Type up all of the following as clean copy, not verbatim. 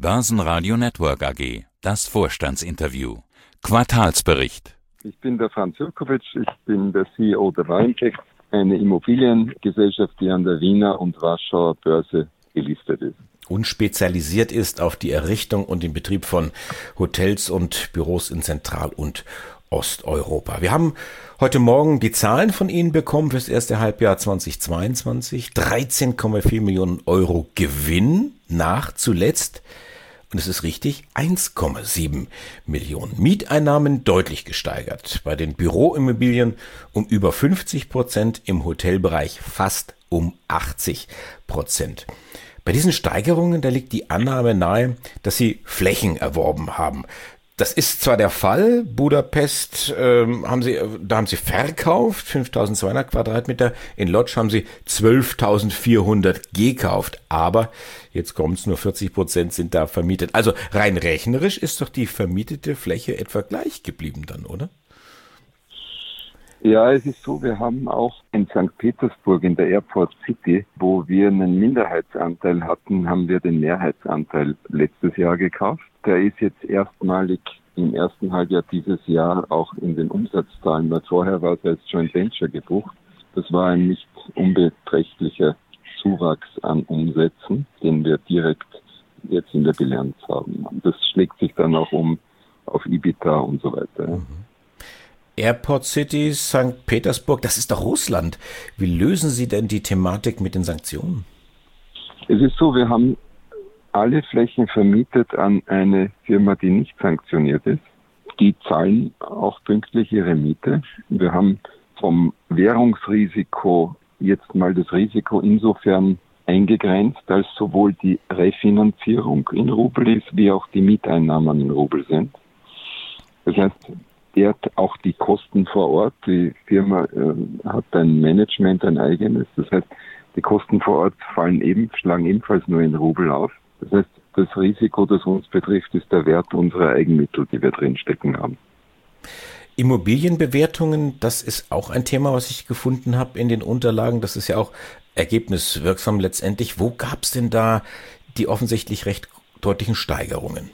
Börsenradio Network AG. Das Vorstandsinterview. Quartalsbericht. Ich bin der Franz Jurkovic, ich bin der CEO der Warentech, eine Immobiliengesellschaft, die an der Wiener und Warschauer Börse gelistet ist. Und spezialisiert ist auf die Errichtung und den Betrieb von Hotels und Büros in Zentral- und Osteuropa. Wir haben heute Morgen die Zahlen von Ihnen bekommen fürs erste Halbjahr 2022. 13,4 Millionen Euro Gewinn nach zuletzt. Und es ist richtig, 1,7 Millionen. Mieteinnahmen deutlich gesteigert. Bei den Büroimmobilien um über 50%, im Hotelbereich fast um 80%. Bei diesen Steigerungen, da liegt die Annahme nahe, dass Sie Flächen erworben haben. Das ist zwar der Fall, Budapest haben Sie verkauft, 5.200 Quadratmeter, in Lodz haben Sie 12.400 gekauft, aber jetzt kommt's, nur 40% sind da vermietet. Also rein rechnerisch ist doch die vermietete Fläche etwa gleich geblieben dann, oder? Ja, es ist so, wir haben auch in St. Petersburg in der Airport City, wo wir einen Minderheitsanteil hatten, haben wir den Mehrheitsanteil letztes Jahr gekauft. Der ist jetzt erstmalig im ersten Halbjahr dieses Jahr auch in den Umsatzzahlen, weil vorher war es als Joint Venture gebucht. Das war ein nicht unbeträchtlicher Zuwachs an Umsätzen, den wir direkt jetzt in der Bilanz haben. Das schlägt sich dann auch auf EBITDA und so weiter. Mhm. Airport City, St. Petersburg, das ist doch Russland. Wie lösen Sie denn die Thematik mit den Sanktionen? Es ist so, wir haben alle Flächen vermietet an eine Firma, die nicht sanktioniert ist. Die zahlen auch pünktlich ihre Miete. Wir haben vom Währungsrisiko jetzt mal das Risiko insofern eingegrenzt, als sowohl die Refinanzierung in Rubel ist, wie auch die Mieteinnahmen in Rubel sind. Das heißt, auch die Kosten vor Ort. Die Firma hat ein Management, ein eigenes. Das heißt, die Kosten vor Ort schlagen ebenfalls nur in Rubel auf. Das heißt, das Risiko, das uns betrifft, ist der Wert unserer Eigenmittel, die wir drinstecken haben. Immobilienbewertungen, das ist auch ein Thema, was ich gefunden habe in den Unterlagen. Das ist ja auch ergebniswirksam letztendlich. Wo gab es denn da die offensichtlich recht deutlichen Steigerungen?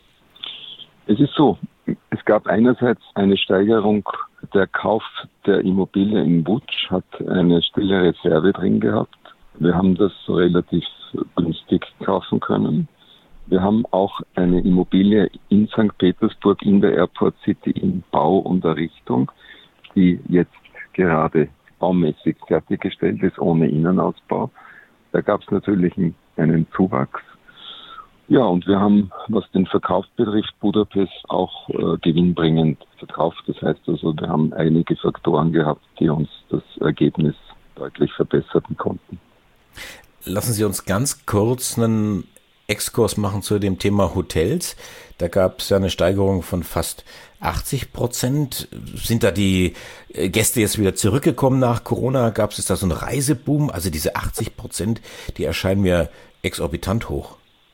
Es ist so, es gab einerseits eine Steigerung, der Kauf der Immobilie in Łódź hat eine stille Reserve drin gehabt. Wir haben das relativ günstig kaufen können. Wir haben auch eine Immobilie in St. Petersburg in der Airport City in Bau und Errichtung, die jetzt gerade baumäßig fertiggestellt ist, ohne Innenausbau. Da gab es natürlich einen Zuwachs. Ja, und wir haben, was den Verkauf betrifft, Budapest auch gewinnbringend verkauft. Das heißt also, wir haben einige Faktoren gehabt, die uns das Ergebnis deutlich verbessern konnten. Lassen Sie uns ganz kurz einen Exkurs machen zu dem Thema Hotels. Da gab es ja eine Steigerung von fast 80%. Sind da die Gäste jetzt wieder zurückgekommen nach Corona? Gab es da so einen Reiseboom? Also diese 80%, die erscheinen mir exorbitant hoch.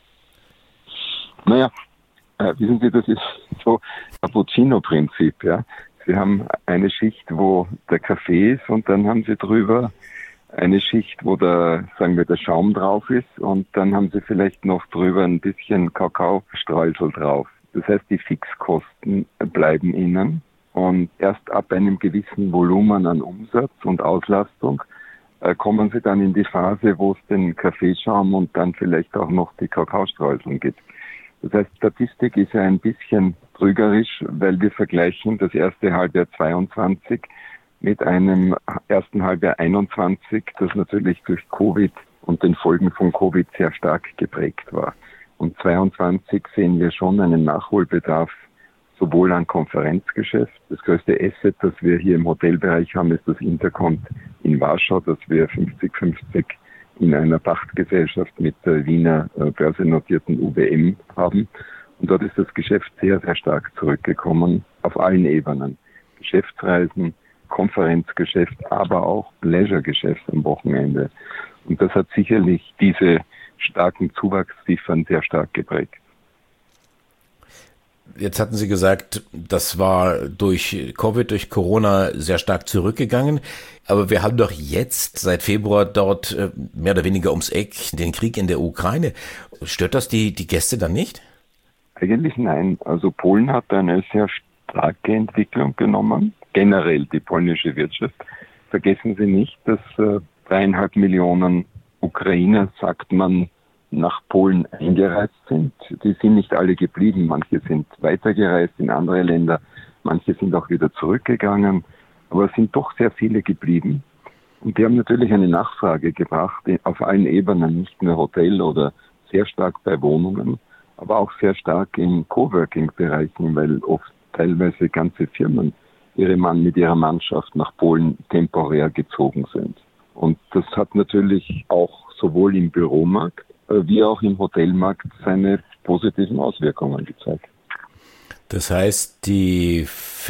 Naja, wissen Sie, das ist so Cappuccino-Prinzip, ja. Sie haben eine Schicht, wo der Kaffee ist und dann haben Sie drüber eine Schicht, wo der Schaum drauf ist und dann haben Sie vielleicht noch drüber ein bisschen Kakaostreusel drauf. Das heißt, die Fixkosten bleiben Ihnen und erst ab einem gewissen Volumen an Umsatz und Auslastung kommen Sie dann in die Phase, wo es den Kaffeeschaum und dann vielleicht auch noch die Kakaostreuseln gibt. Das heißt, Statistik ist ja ein bisschen trügerisch, weil wir vergleichen das erste Halbjahr 22 mit einem ersten Halbjahr 21, das natürlich durch Covid und den Folgen von Covid sehr stark geprägt war. Und 22 sehen wir schon einen Nachholbedarf, sowohl an Konferenzgeschäft. Das größte Asset, das wir hier im Hotelbereich haben, ist das Intercont in Warschau, das wir 50-50 in einer Pachtgesellschaft mit der Wiener börsennotierten UBM haben. Und dort ist das Geschäft sehr, sehr stark zurückgekommen auf allen Ebenen. Geschäftsreisen, Konferenzgeschäft, aber auch Leisuregeschäft am Wochenende. Und das hat sicherlich diese starken Zuwachsziffern sehr stark geprägt. Jetzt hatten Sie gesagt, das war durch Covid, durch Corona sehr stark zurückgegangen. Aber wir haben doch jetzt seit Februar dort mehr oder weniger ums Eck den Krieg in der Ukraine. Stört das die Gäste dann nicht? Eigentlich nein. Also Polen hat eine sehr starke Entwicklung genommen. Generell die polnische Wirtschaft. Vergessen Sie nicht, dass 3,5 Millionen Ukrainer, sagt man, nach Polen eingereist sind. Die sind nicht alle geblieben. Manche sind weitergereist in andere Länder. Manche sind auch wieder zurückgegangen. Aber es sind doch sehr viele geblieben. Und die haben natürlich eine Nachfrage gebracht auf allen Ebenen, nicht nur Hotel oder sehr stark bei Wohnungen, aber auch sehr stark in Coworking-Bereichen, weil oft teilweise ganze Firmen mit ihrer Mannschaft nach Polen temporär gezogen sind. Und das hat natürlich auch sowohl im Büromarkt wie auch im Hotelmarkt seine positiven Auswirkungen gezeigt. Das heißt, die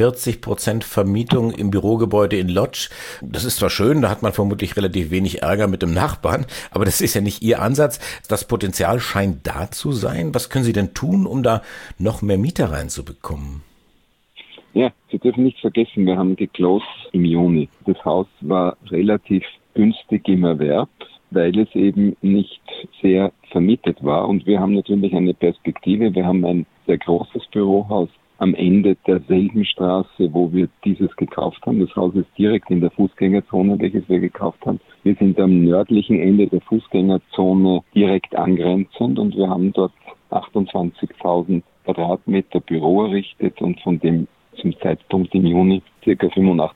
40% Vermietung im Bürogebäude in Łódź, das ist zwar schön, da hat man vermutlich relativ wenig Ärger mit dem Nachbarn, aber das ist ja nicht Ihr Ansatz. Das Potenzial scheint da zu sein. Was können Sie denn tun, um da noch mehr Mieter reinzubekommen? Ja, Sie dürfen nicht vergessen, wir haben geclosed im Juni. Das Haus war relativ günstig im Erwerb, weil es eben nicht sehr vermietet war. Und wir haben natürlich eine Perspektive. Wir haben ein sehr großes Bürohaus am Ende derselben Straße, wo wir dieses gekauft haben. Das Haus ist direkt in der Fußgängerzone, welches wir gekauft haben. Wir sind am nördlichen Ende der Fußgängerzone direkt angrenzend und wir haben dort 28.000 Quadratmeter Büro errichtet und von dem zum Zeitpunkt im Juni ca.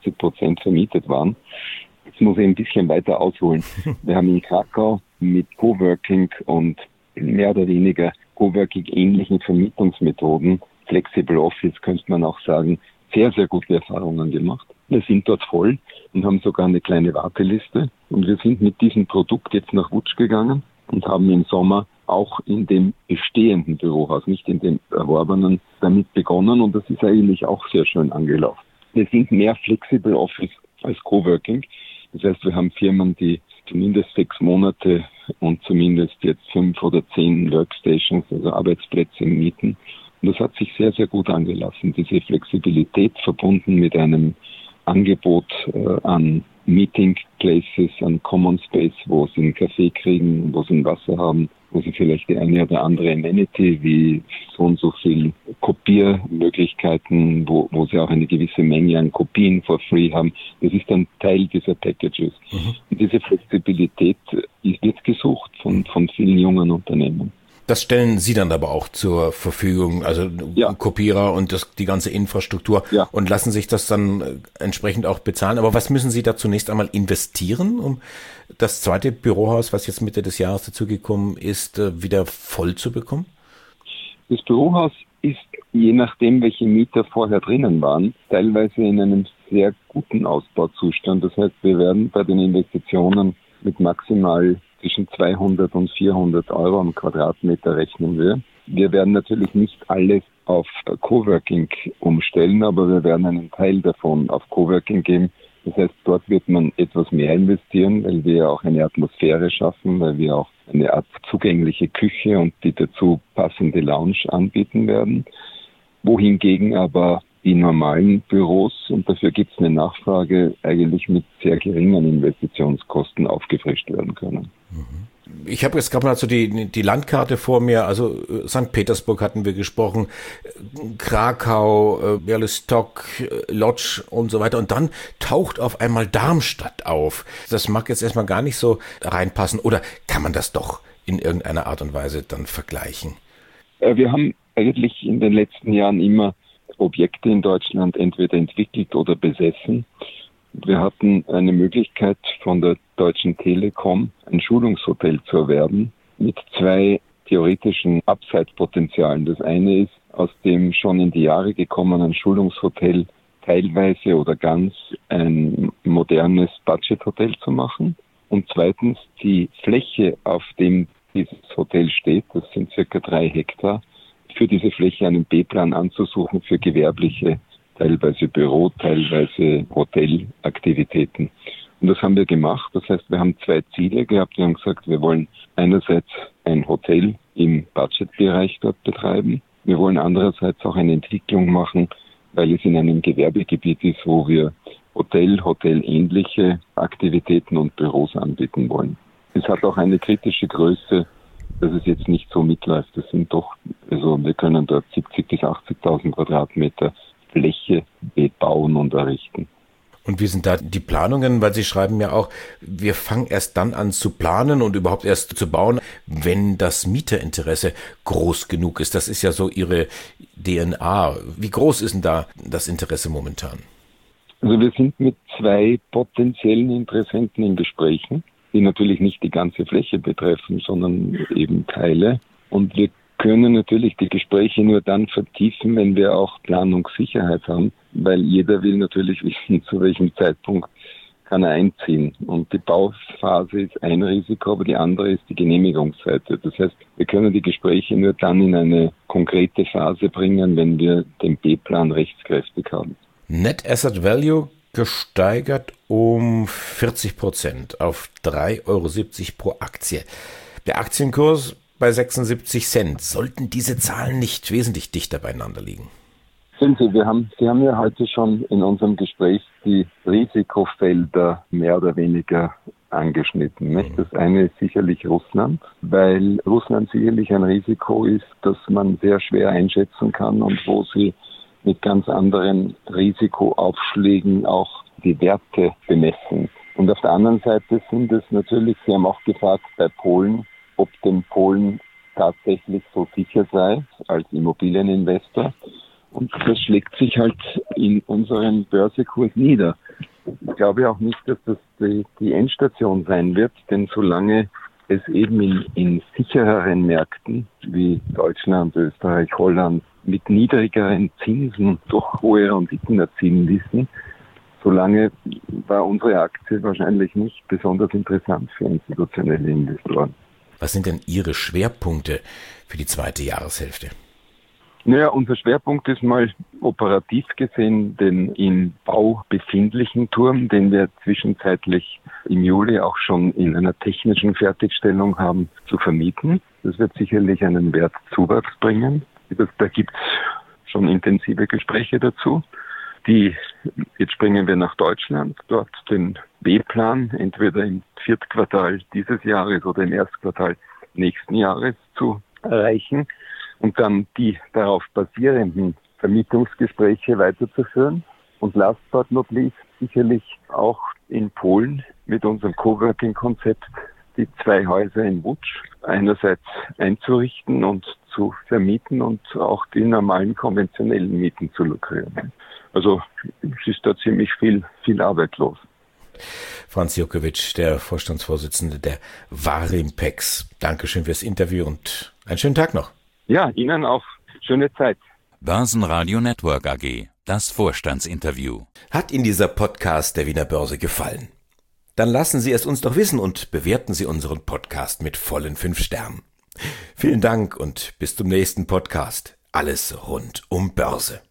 85% vermietet waren. Jetzt muss ich ein bisschen weiter ausholen. Wir haben in Krakau mit Coworking und mehr oder weniger Coworking-ähnlichen Vermietungsmethoden, Flexible Office könnte man auch sagen, sehr, sehr gute Erfahrungen gemacht. Wir sind dort voll und haben sogar eine kleine Warteliste. Und wir sind mit diesem Produkt jetzt nach Łódź gegangen und haben im Sommer auch in dem bestehenden Bürohaus, nicht in dem erworbenen, damit begonnen. Und das ist eigentlich auch sehr schön angelaufen. Wir sind mehr Flexible Office als Coworking. Das heißt, wir haben Firmen, die zumindest 6 Monate und zumindest jetzt 5 oder 10 Workstations, also Arbeitsplätze mieten. Und das hat sich sehr, sehr gut angelassen. Diese Flexibilität verbunden mit einem Angebot an Meeting Places, an Common Space, wo sie einen Kaffee kriegen, wo sie ein Wasser haben, wo sie vielleicht die eine oder andere Amenity wie so und so viel Kopiermöglichkeiten, wo sie auch eine gewisse Menge an Kopien for free haben. Das ist ein Teil dieser Packages. Und diese Flexibilität wird gesucht von vielen jungen Unternehmen. Das stellen Sie dann aber auch zur Verfügung, also ja. Kopierer und die ganze Infrastruktur und lassen sich das dann entsprechend auch bezahlen. Aber was müssen Sie da zunächst einmal investieren, um das zweite Bürohaus, was jetzt Mitte des Jahres dazugekommen ist, wieder voll zu bekommen? Das Bürohaus ist, je nachdem, welche Mieter vorher drinnen waren, teilweise in einem sehr guten Ausbauzustand. Das heißt, wir werden bei den Investitionen mit maximal zwischen 200 und 400 Euro am Quadratmeter rechnen wir. Wir werden natürlich nicht alles auf Coworking umstellen, aber wir werden einen Teil davon auf Coworking geben. Das heißt, dort wird man etwas mehr investieren, weil wir auch eine Atmosphäre schaffen, weil wir auch eine Art zugängliche Küche und die dazu passende Lounge anbieten werden. Wohingegen aber die normalen Büros, und dafür gibt es eine Nachfrage, eigentlich mit sehr geringen Investitionskosten aufgefrischt werden können. Ich habe jetzt gerade mal so die Landkarte vor mir, also St. Petersburg hatten wir gesprochen, Krakau, Białystok, Łódź und so weiter. Und dann taucht auf einmal Darmstadt auf. Das mag jetzt erstmal gar nicht so reinpassen. Oder kann man das doch in irgendeiner Art und Weise dann vergleichen? Wir haben eigentlich in den letzten Jahren immer Objekte in Deutschland entweder entwickelt oder besessen. Wir hatten eine Möglichkeit von der Deutschen Telekom, ein Schulungshotel zu erwerben mit 2 theoretischen Upside-Potenzialen. Das eine ist, aus dem schon in die Jahre gekommenen Schulungshotel teilweise oder ganz ein modernes Budget-Hotel zu machen. Und zweitens die Fläche, auf dem dieses Hotel steht, das sind circa 3 Hektar, für diese Fläche einen B-Plan anzusuchen für gewerbliche, teilweise Büro, teilweise Hotelaktivitäten. Und das haben wir gemacht. Das heißt, wir haben 2 Ziele gehabt. Wir haben gesagt, wir wollen einerseits ein Hotel im Budgetbereich dort betreiben. Wir wollen andererseits auch eine Entwicklung machen, weil es in einem Gewerbegebiet ist, wo wir hotelähnliche Aktivitäten und Büros anbieten wollen. Es hat auch eine kritische Größe, dass es jetzt nicht so mitläuft. Das sind doch, also wir können dort 70.000 bis 80.000 Quadratmeter Fläche bebauen und errichten. Und wie sind da die Planungen? Weil Sie schreiben ja auch, wir fangen erst dann an zu planen und überhaupt erst zu bauen, wenn das Mieterinteresse groß genug ist. Das ist ja so Ihre DNA. Wie groß ist denn da das Interesse momentan? Also wir sind mit 2 potenziellen Interessenten in Gesprächen, die natürlich nicht die ganze Fläche betreffen, sondern eben Teile. Und wir können natürlich die Gespräche nur dann vertiefen, wenn wir auch Planungssicherheit haben, weil jeder will natürlich wissen, zu welchem Zeitpunkt kann er einziehen. Und die Bauphase ist ein Risiko, aber die andere ist die Genehmigungsseite. Das heißt, wir können die Gespräche nur dann in eine konkrete Phase bringen, wenn wir den B-Plan rechtskräftig haben. Net Asset Value gesteigert um 40% auf 3,70 € pro Aktie. Der Aktienkurs bei 76 Cent. Sollten diese Zahlen nicht wesentlich dichter beieinander liegen? Sind Sie, Sie haben ja heute schon in unserem Gespräch die Risikofelder mehr oder weniger angeschnitten. Nicht? Das eine ist sicherlich Russland, weil Russland sicherlich ein Risiko ist, das man sehr schwer einschätzen kann und wo Sie mit ganz anderen Risikoaufschlägen auch die Werte bemessen. Und auf der anderen Seite sind es natürlich, Sie haben auch gefragt bei Polen, ob denn Polen tatsächlich so sicher sei als Immobilieninvestor. Und das schlägt sich halt in unseren Börsekurs nieder. Ich glaube auch nicht, dass das die Endstation sein wird, denn solange es eben in sichereren Märkten wie Deutschland, Österreich, Holland mit niedrigeren Zinsen doch hohe Renditen erzielen ließen, solange war unsere Aktie wahrscheinlich nicht besonders interessant für institutionelle Investoren. Was sind denn Ihre Schwerpunkte für die zweite Jahreshälfte? Naja, unser Schwerpunkt ist mal operativ gesehen den im Bau befindlichen Turm, den wir zwischenzeitlich im Juli auch schon in einer technischen Fertigstellung haben, zu vermieten. Das wird sicherlich einen Wertzuwachs bringen. Da gibt es schon intensive Gespräche dazu. Jetzt springen wir nach Deutschland, dort den B-Plan entweder im Viertquartal dieses Jahres oder im Erstquartal nächsten Jahres zu erreichen und dann die darauf basierenden Vermietungsgespräche weiterzuführen. Und last but not least sicherlich auch in Polen mit unserem Coworking-Konzept die 2 Häuser in Łódź einerseits einzurichten und zu vermieten und auch die normalen konventionellen Mieten zu lukrieren. Also es ist da ziemlich viel Arbeit los. Franz Juckiewicz, der Vorstandsvorsitzende der Warimpex. Dankeschön fürs Interview und einen schönen Tag noch. Ja, Ihnen auch. Schöne Zeit. Börsenradio Network AG, das Vorstandsinterview. Hat Ihnen dieser Podcast der Wiener Börse gefallen? Dann lassen Sie es uns doch wissen und bewerten Sie unseren Podcast mit vollen 5 Sternen. Vielen Dank und bis zum nächsten Podcast. Alles rund um Börse.